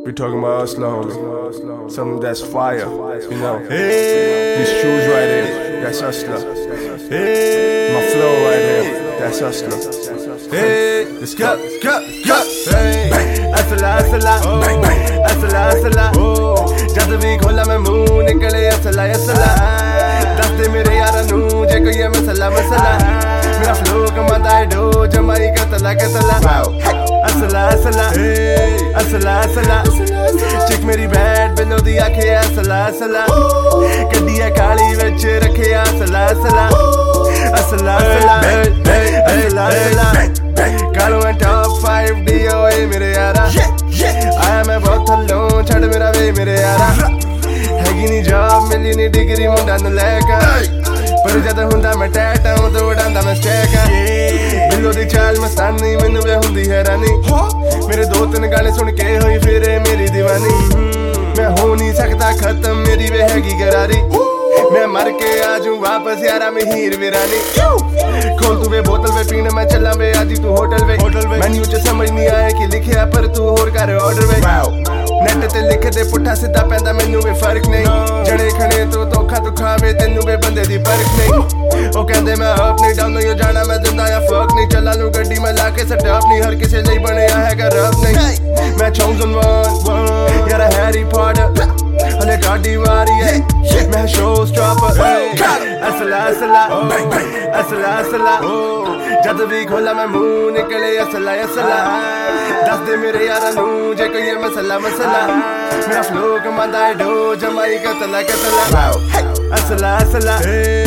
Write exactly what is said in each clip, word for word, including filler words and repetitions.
We talking about Hustler, homie. Something that's fire, you know. Hey. These shoes right here, that's Hustler. Hey. My flow right here, that's Hustler. Hey, let's go, go, go. Hey, Hustler, Hustler, Hustler, Hustler. जब भी खोला मैं मुंह निकले असला असला दस दे मेरे यारा नू जे कोई है मसला मसला मेरा फ्लो कमाता है डो जमाई का तला का तला असला असला असला असला चिक मेरी बैट बिलो दी आखे असला असला गड्डी है काली विच रखे असला असला असला असला असला असला कालो है टॉप फाइव डी ओ ए मेरे यारा आया मैं बहुत थल्लों छड़ मेरा वे मेरे यारा हैगी नी जॉब मिली नी डिग्री मुंडा नू लैका पर जद हुंदा मैं टैटा हूं तो उड़ांदा मैं स्टैका बिलो दी चाल मस्तानी मैनू वे हुंदी हैरानी मेरे दो तीन गाने सुन के होई फिरे मेरी दीवानी मैं हो नहीं सकता खत्म मेरी वे हैगी गरारी मैं मर के आजू वापस यारा में हीर वीरानी खोल तू वे बोतल वे पीने मैं चला वे आजी तू होटल वे होटल वे मेन्यू च समझ नहीं आया कि लिखिया पर तू होर कर ऑर्डर वे नेट ते लिख दे पुट्ठा सीधा पैंदा मैनू वे फर्क नहीं जड़े खड़े तो धोखा तू खावे तेनू वे बंदे दी परख नहीं ओ कहंदे मैं अप नहीं डाउन यो जाना मैं जिंदा या फक नहीं चला लू गड्डी में लाके सट अप नहीं हर किसी ਲਈ ਬਣਿਆ ਹੈਗਾ ਰੱਬ ਨਹੀਂ मैं chosen one यारा हैरी पॉटर हले गाड़ी वारी है मैं शो स्टॉपर असला असला असला असला जद भी खोला मैं मुंह निकले असला असला दस दे मेरे यारा नू जे कोई है मसला मसला मेरा फ्लो कमांदा है डो जमाई का तला का तला असला असला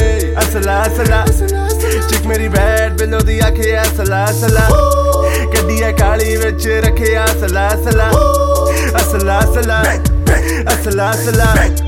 असला असला चिक मेरी बैट बिलो दी आखे असला असला गड्डी है काली विच रखे असला असला असला असला असला असला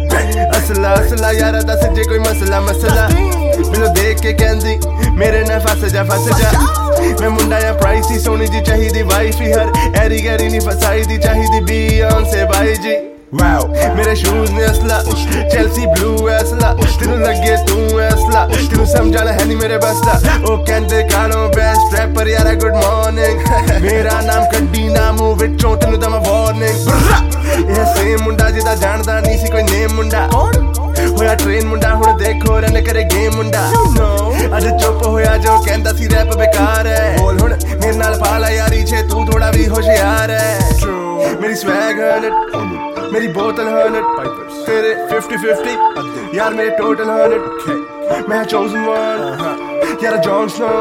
असला असला यारा दस जे कोई मसला मसला बिलो देख के कहंदी मेरे ना फस जा फस जा मैं मुंडा या प्राइसी सोनी जी चाहिदी वाइफ ही हर एरी गैरी नहीं फसाई दी चाहिदी बियॉन्से भाई जी वाओ मेरे शूज ने असला चेल्सी ब्लू असला तेनू लगे तू असला तेनू समझाना है नहीं मेरे बसला ओ कहंदे कालो बेस्ट रैपर यारा गुड मॉर्निंग मेरा नाम कड्डी नामू विचों तेनू दा मैं वार्निंग ये सेम मुंडा जिदा जानदा नहीं सी कोई नेम मुंडा होया ट्रेन मुंडा हुण देखो रन करे गेम मुंडा अज चुप होया जो कहंदा सी रैप बेकार है बोल हुण मेरे नाल पाला यारी छे तू थोड़ा भी होशियार है मेरी स्वैग हंड्रेड मेरी बोतल हंड्रेड तेरे फिफ्टी फिफ्टी यार मेरे टोटल हंड्रेड मैं chosen one यार जॉन स्नो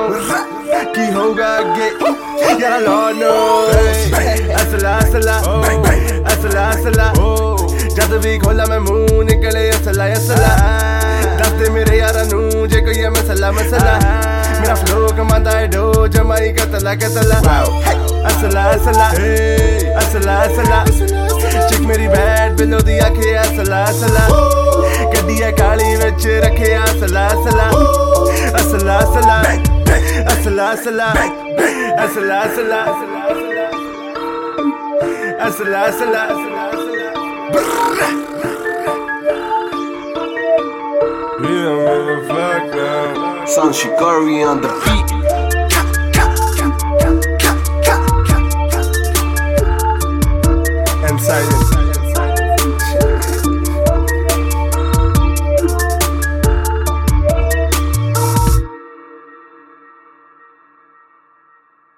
की होगा आगे यार लॉर्ड नोस असला असला असला असला जद भी खोला मैं मुंह निकले असला असला दस दे मेरे यारा नू जे कोई है मसला मसला मेरा फ्लो कमांदा है डो जमाई का तला का तला असला असला असला असला चिक मेरी बैट बिलो दी आखे असला असला गड्डी है काली विच रखे असला असला असला असला असला असला असला असला असला असला Yeah, motherfucker. Son Shikari on the beat.